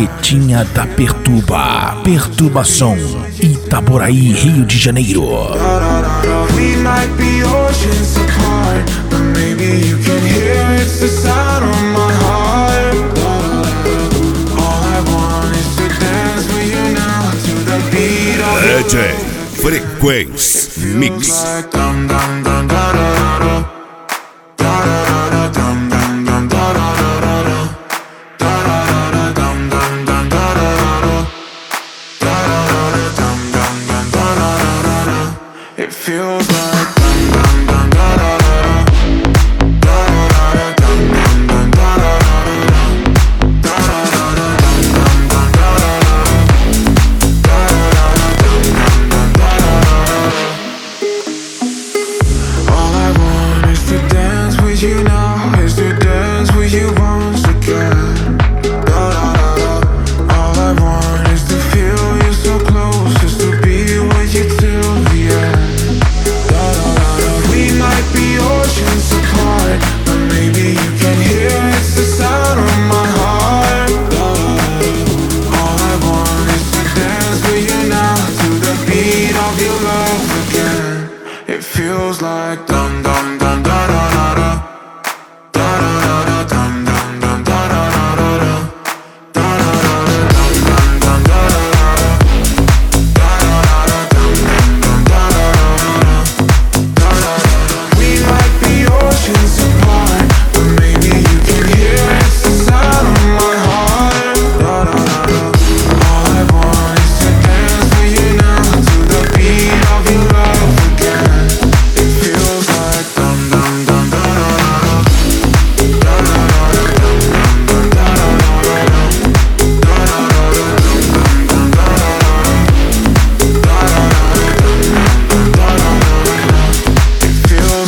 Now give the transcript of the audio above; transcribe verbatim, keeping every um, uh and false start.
Barretinha da Perturba, Perturbação, Itaboraí, Rio de Janeiro. We might be oceans apart, but maybe you can hear it's the sound of my heart. All I want is to dance with you now to the beat of your D J Frequência Mix. It feels like all I want is to dance with you now, is to dance with you once again. All I want is to feel you so close, is to be with you till the end. We might be oceans apart, but maybe you can hear it's the sound of my heart. All I want is to dance with you now to the beat of your love again. It feels like dum dum.